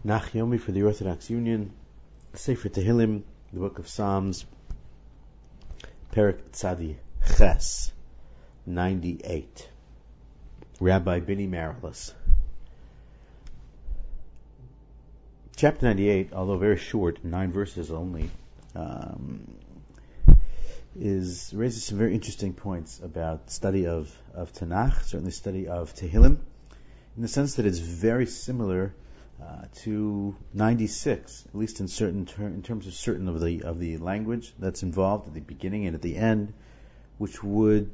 Nach Yomi for the Orthodox Union, Sefer Tehillim, the Book of Psalms, Perek Tzadi Ches, 98. Rabbi Bini Marilis. Chapter 98, although very short, 9 verses only, raises some very interesting points about study of Tanakh, certainly study of Tehillim, in the sense that it's very similar to 96, at least in terms of certain of the language that's involved at the beginning and at the end, which would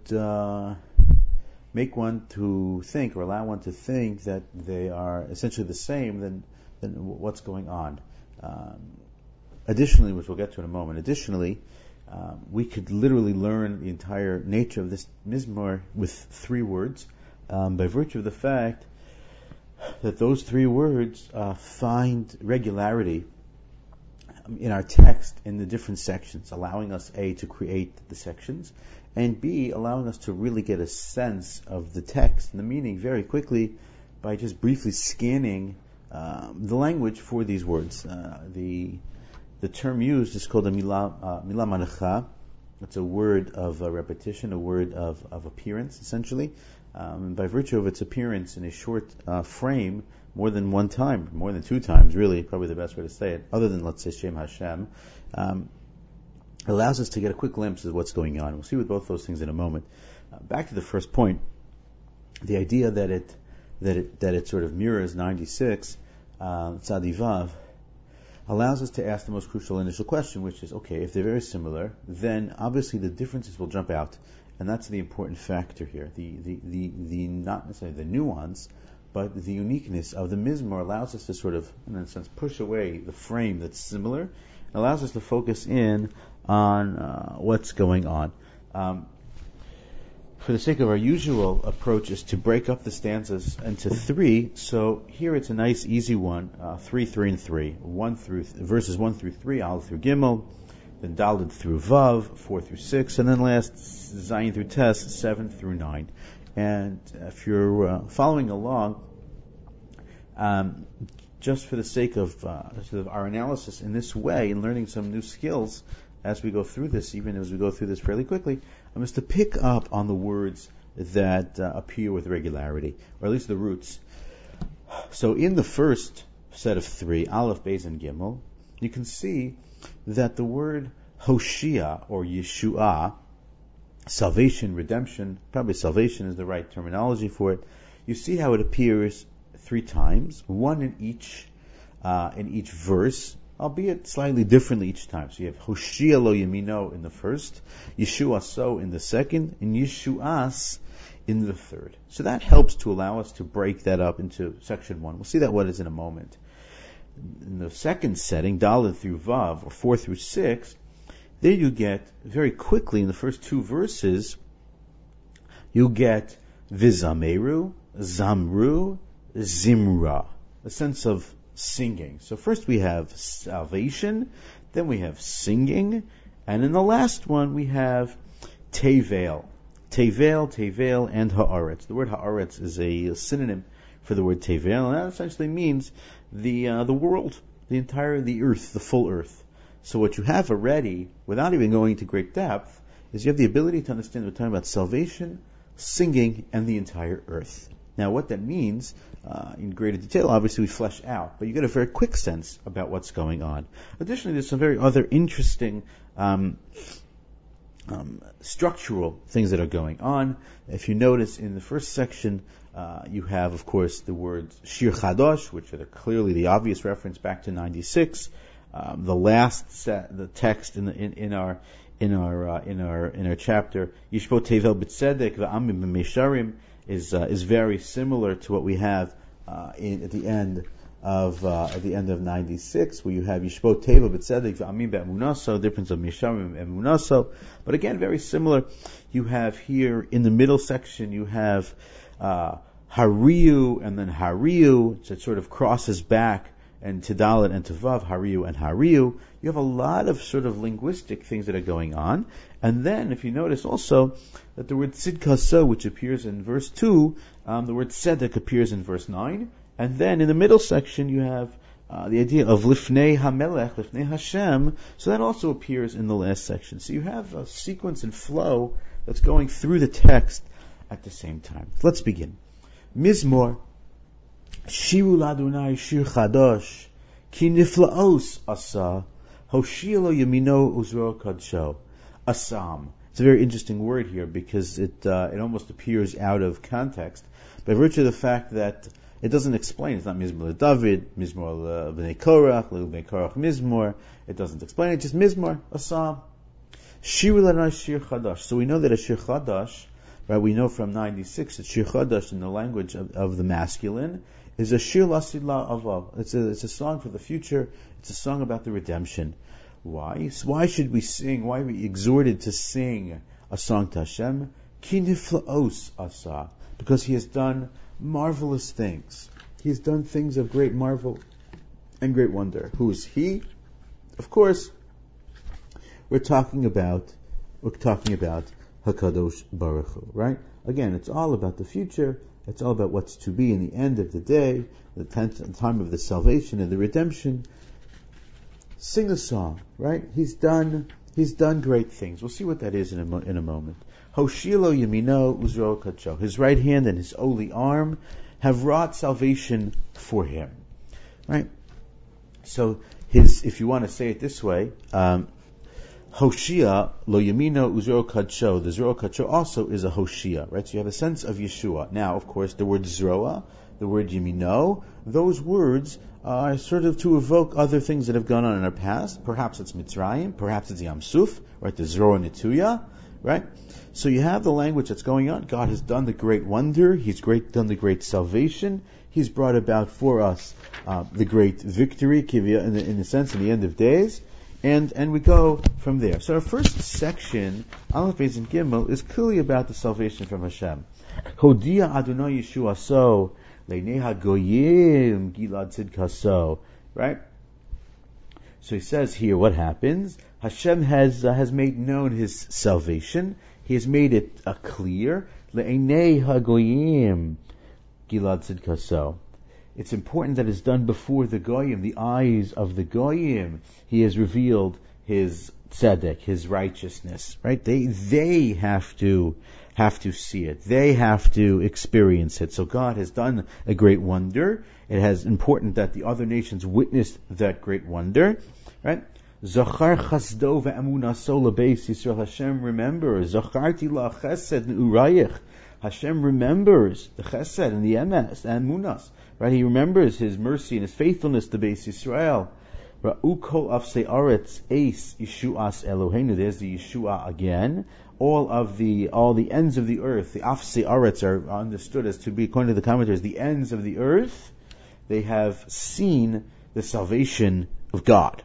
make one to think, or allow one to think, that they are essentially the same than what's going on. Additionally, which we'll get to in a moment, we could literally learn the entire nature of this Mizmor with 3 words, by virtue of the fact that those 3 words find regularity in our text in the different sections, allowing us, A, to create the sections, and B, allowing us to really get a sense of the text and the meaning very quickly by just briefly scanning the language for these words. The term used is called a milah manacha. It's a word of repetition, a word of appearance, essentially. And by virtue of its appearance in a short frame, more than 1 time, more than 2 times, really, probably the best way to say it, other than, let's say, Shem Hashem, allows us to get a quick glimpse of what's going on. We'll see with both those things in a moment. Back to the first point, the idea that it sort of mirrors 96, Tzadi Vav, allows us to ask the most crucial initial question, which is, okay, if they're very similar, then obviously the differences will jump out. And that's the important factor here. The not necessarily the nuance, but the uniqueness of the Mizmor allows us to sort of, in a sense, push away the frame that's similar, and allows us to focus in on what's going on. For the sake of our usual approach is to break up the stanzas into 3. So here it's a nice, easy one, 3, 3, and 3. Verses 1 through 3, Aleph through Gimel, then Daled through Vav, 4 through 6, and then last Zayin through Tes, 7 through 9. And if you're following along, just for the sake of sort of our analysis in this way and learning some new skills as we go through this, even as we go through this fairly quickly, is to pick up on the words that appear with regularity, or at least the roots. So in the first set of 3, Aleph, Beis, and Gimel, you can see that the word Hoshia, or Yeshua, salvation, redemption, probably salvation is the right terminology for it. You see how it appears 3 times, 1 in each verse, albeit slightly differently each time. So you have Hoshia lo yamino in the first, Yeshua so in the second, and Yeshuas in the third. So that helps to allow us to break that up into section 1. We'll see that what is in a moment. In the second setting, Daled through Vav, or 4 through 6, there you get, very quickly in the first 2 verses, you get Vizameru, Zamru, Zimra, a sense of singing. So first we have salvation, then we have singing, and in the last one we have Tevel. Tevel, and Haaretz. The word Haaretz is a synonym for the word Tevel, and that essentially means the world, the earth, the full earth. So what you have already, without even going into great depth, is you have the ability to understand we're talking about salvation, singing, and the entire earth. Now what that means, in greater detail, obviously we flesh out, but you get a very quick sense about what's going on. Additionally, there's some very other interesting structural things that are going on. If you notice in the first section, you have, of course, the words Shir Chadosh, which are clearly the obvious reference back to 96. The last the text in our chapter, Yishbo Tevel B'Tzedek V'Amim B'Meisharim, is very similar to what we have at the end of 96, where you have Yishbo Tevel B'Tzedek V'Amim B'Emunaso, difference of Meisharim and Emunaso. But again, very similar. You have here in the middle section, you have Hariu and then Hariu, so it sort of crosses back, and to Dalet and to Vav, Hariu and Hariu. You have a lot of sort of linguistic things that are going on. And then, if you notice also, that the word Tzidka, which appears in verse 2, the word Tzedek appears in verse 9. And then in the middle section you have the idea of Lifnei HaMelech, Lifnei Hashem, so that also appears in the last section. So you have a sequence and flow that's going through the text at the same time. Let's begin. Mizmor, Shiru Ladonai Shir Chadosh, Ki Niflaos Asa, Hoshia Lo Yamino Uzro Kadsho. A psalm. It's a very interesting word here because it almost appears out of context by virtue of the fact that it doesn't explain. It's not Mizmor David, Mizmor B'nei Korach, B'nei Korach Mizmor. It doesn't explain it. Just Mizmor, a psalm. Shiru Ladonai Shir Chadash. So we know that a Shir Chadash, right? We know from 96 that Shir Chadash in the language of the masculine is a Shir Lasila Avav. It's a song for the future. It's a song about the redemption. Why? So why should we sing? Why are we exhorted to sing a song to Hashem? Ki niflaos asa. Because He has done marvelous things. He has done things of great marvel and great wonder. Who is He? Of course, we're talking about Hakadosh Baruch Hu, right? Again, it's all about the future. It's all about what's to be in the end of the day, the time of the salvation and the redemption. Sing a song, right? He's done great things. We'll see what that is in a moment. Hoshilo Yamino Uzro Kacho. His right hand and His holy arm have wrought salvation for Him, right? So if you want to say it this way, Hoshia Lo Yamino Uzro Kacho. The Zro Kacho also is a Hoshia, right? So you have a sense of Yeshua. Now, of course, the word Zroa, the word Yamino, those words are sort of to evoke other things that have gone on in our past. Perhaps it's Mitzrayim, perhaps it's Yam Suf, right? The Zroa Netuya, right? So you have the language that's going on. God has done the great wonder. He's done the great salvation. He's brought about for us the great victory, in the sense, in the end of days. And we go from there. So our first section, Aleph Beis and Gimel, is clearly about the salvation from Hashem. Hodia Adonai Yeshua so Leinei HaGoyim Gilad Tzidkaso. Right? So he says here what happens. Hashem has made known His salvation. He has made it clear. Leinei HaGoyim Gilad Tzidkaso. It's important that it's done before the Goyim, the eyes of the Goyim. He has revealed His tzedek, His righteousness, right? They have to see it. They have to experience it. So God has done a great wonder. It is important that the other nations witness that great wonder, right? Zachar chasdo ve'emunaso lebeis Yisrael. Hashem remembers. Zacharti la chesed ne'urayich. Hashem remembers the chesed and the emes and emunas. Right? He remembers His mercy and His faithfulness to Beis Yisrael. Ra'u kol afsei aretz eis Yeshuas Eloheinu. There's the Yeshua again. All the ends of the earth, the afsei aretz, are understood as to be, according to the commentators, the ends of the earth. They have seen the salvation of God.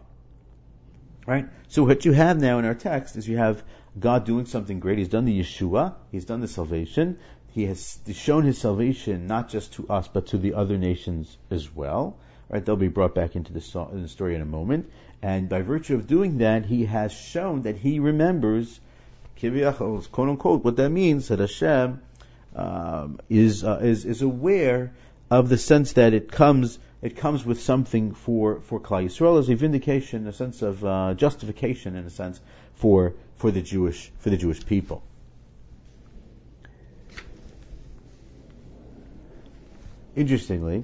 Right? So what you have now in our text is you have God doing something great. He's done the Yeshua. He's done the salvation. He has shown His salvation not just to us, but to the other nations as well. Right? They'll be brought back into the story in a moment. And by virtue of doing that, He has shown that He remembers, quote unquote, what that means, that Hashem is aware of the sense that it comes with something for Klal Yisrael as a vindication, a sense of justification, in a sense, for the Jewish people. Interestingly,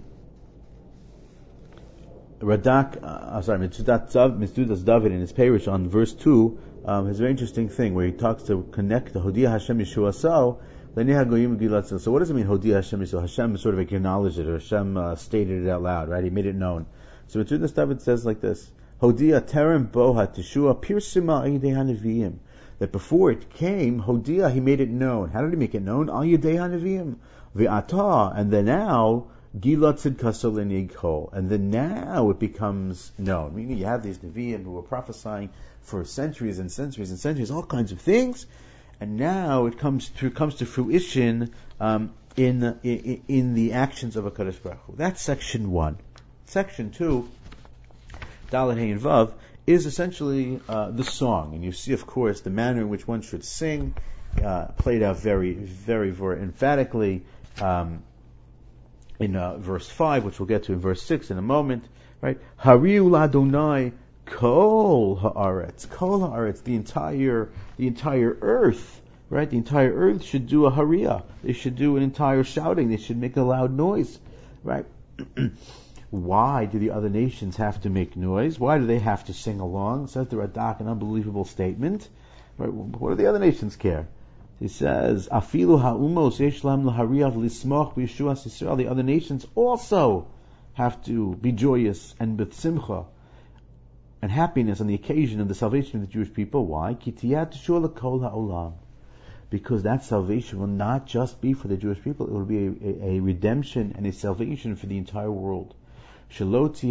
Mitzudas David in his parish on verse 2 has a very interesting thing where he talks to connect the Hodia Hashem Yeshua So. So what does it mean, Hodia Hashem Yeshua? Hashem sort of acknowledged it, or Hashem stated it out loud, right? He made it known. So Mitzudas David says like this: Hodia terem boha teshua pirsima ayidei haneviyim. That before it came, Hodia, He made it known. How did He make it known? Al yidei haneviyim. Ve'ata, and then now, Gila Tzidkaso L'Nigho, and then now it becomes known. Meaning you have these Nevi'im who were prophesying for centuries and centuries and centuries, all kinds of things, and now it comes to fruition in the actions of HaKadosh Baruch Hu. That's section 1. Section 2, Dalet Hey and Vav, is essentially the song, and you see, of course, the manner in which one should sing, played out very, very, very emphatically. in verse 5, which we'll get to in verse 6 in a moment, right? Hariu l'Adonai kol haaretz, the entire earth, right? The entire earth should do a hariah. They should do an entire shouting. They should make a loud noise, right? Why do the other nations have to make noise? Why do they have to sing along? Says the Radak, an unbelievable statement. Right? What do the other nations care? He says, "Afilu ha'umos yesh lam lahariach lismoch b'Yeshuas Yisrael." The other nations also have to be joyous and with simcha and happiness on the occasion of the salvation of the Jewish people. Why? Ki tiyat teshua l'kol ha'olam. Because that salvation will not just be for the Jewish people; it will be a redemption and a salvation for the entire world. Because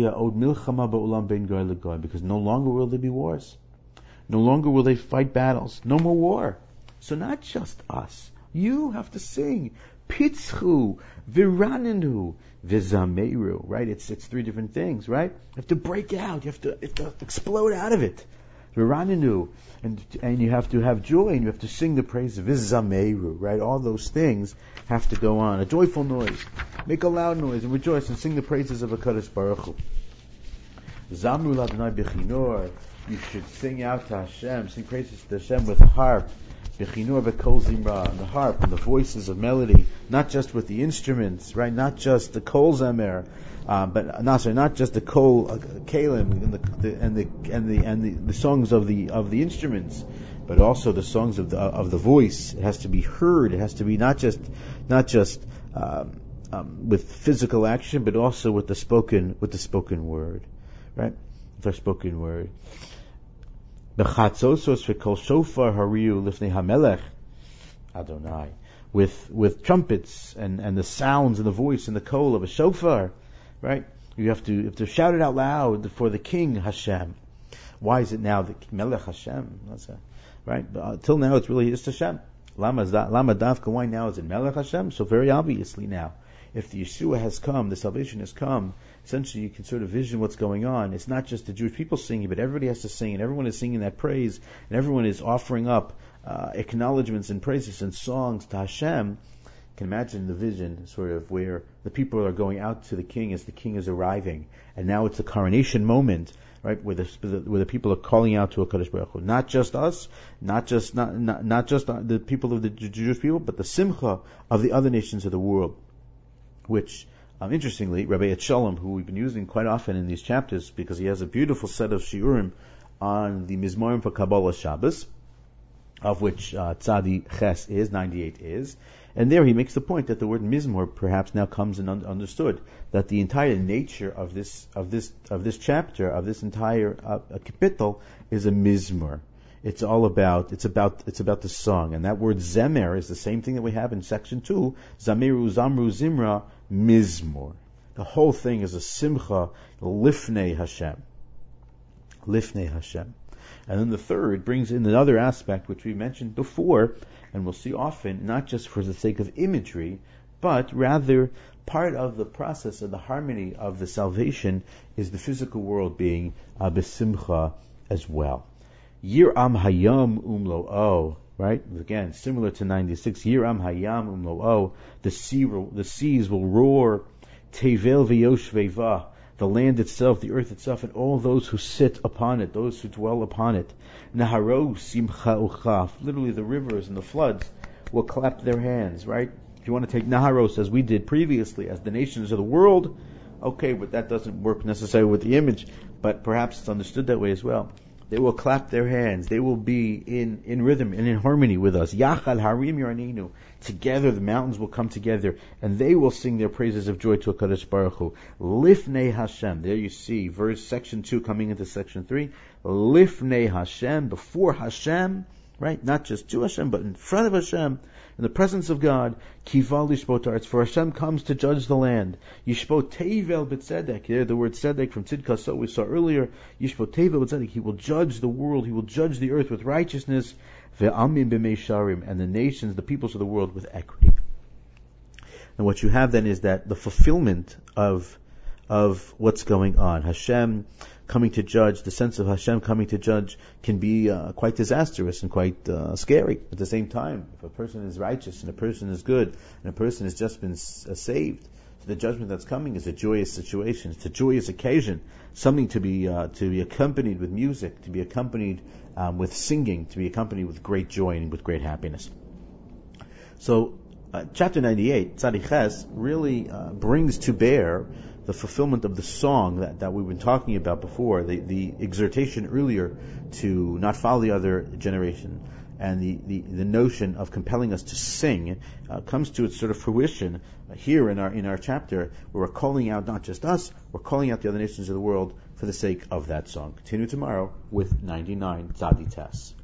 no longer will there be wars. No longer will they fight battles. No more war. So not just us. You have to sing. Pitzchu, viraninu, vizameru. Right? It's three different things, right? You have to break out. You have to explode out of it. Viraninu. And you have to have joy, and you have to sing the praise of vizameru. Right? All those things have to go on. A joyful noise. Make a loud noise and rejoice and sing the praises of HaKadosh Baruch Hu. Zamru l'Adonai b'chinor. You should sing out to Hashem, sing praises to Hashem with a harp. B'chinor b'kol zimra, and the harp and the voices of melody, not just with the instruments, right? Not just the kol zamer, not just the kol kalim and the songs of the instruments, but also the songs of the voice. It has to be heard. It has to be not just with physical action, but also with the spoken word, right? With our spoken word. B'chatzosos v'kol shofar hariu lifnei hamelech Adonai. With trumpets and the sounds and the voice and the kol of a shofar, right? You have to shout it out loud for the King Hashem. Why is it now the Melech Hashem? Right? But till now it's really just Hashem. Lama davka, why now is it Melech Hashem? So very obviously now, if the Yeshua has come, the salvation has come, essentially you can sort of vision what's going on. It's not just the Jewish people singing, but everybody has to sing, and everyone is singing that praise, and everyone is offering up acknowledgments and praises and songs to Hashem. You can imagine the vision, sort of, where the people are going out to the King as the King is arriving, and now it's a coronation moment, right, where the people are calling out to HaKadosh Baruch Hu. Not just us, not just the people of the Jewish people, but the simcha of the other nations of the world. Which, interestingly, Rabbi Etshalom, who we've been using quite often in these chapters, because he has a beautiful set of shiurim on the Mizmorim for Kabbalah Shabbos, of which Tzadi Ches is, 98 is, and there he makes the point that the word Mizmor perhaps now comes and understood, that the entire nature of this chapter, of this entire kapitel, is a Mizmor. It's about the song, and that word zemer is the same thing that we have in section 2. Zamiru, Zamru, Zimra, Mizmor. The whole thing is a simcha lifnei Hashem. Lifnei Hashem. And then the third brings in another aspect which we mentioned before, and we'll see often, not just for the sake of imagery, but rather part of the process of the harmony of the salvation is the physical world being besimcha as well. Yiram hayam umlo'o, right? Again, similar to 96. Yiram hayam umlo'o. The seas will roar. Tevel v'yoshveva. The land itself, the earth itself, and all those who sit upon it, those who dwell upon it. Naharo simcha uchaf. Literally, the rivers and the floods will clap their hands, right? If you want to take Naharos as we did previously, as the nations of the world, okay, but that doesn't work necessarily with the image, but perhaps it's understood that way as well. They will clap their hands. They will be in rhythm and in harmony with us. Yachal harim yarninu. Together the mountains will come together and they will sing their praises of joy to HaKadosh Baruch Hu. Lifnei Hashem. There you see section 2 coming into section 3. Lifnei Hashem. Before Hashem. Right? Not just to Hashem, but in front of Hashem. In the presence of God. Kival lishpot haaretz. For Hashem comes to judge the land. Yishpot tevel b'tzedek. There the word tzedek from Tzidka we saw earlier. Yishpot tevel b'tzedek. He will judge the world. He will judge the earth with righteousness. Ve'amim b'meisharim. And the nations, the peoples of the world with equity. And what you have then is that the fulfillment of what's going on. Hashem coming to judge, the sense of Hashem coming to judge can be quite disastrous and quite scary. At the same time, if a person is righteous and a person is good and a person has just been saved, the judgment that's coming is a joyous situation. It's a joyous occasion, something to be accompanied with music, to be accompanied with singing, to be accompanied with great joy and with great happiness. So, chapter 98, Tzadik Ches, really brings to bear the fulfillment of the song that we've been talking about before, the exhortation earlier to not follow the other generation, and the notion of compelling us to sing comes to its sort of fruition here in our chapter, where we're calling out not just us, we're calling out the other nations of the world for the sake of that song. Continue tomorrow with 99 Tzadi Tes.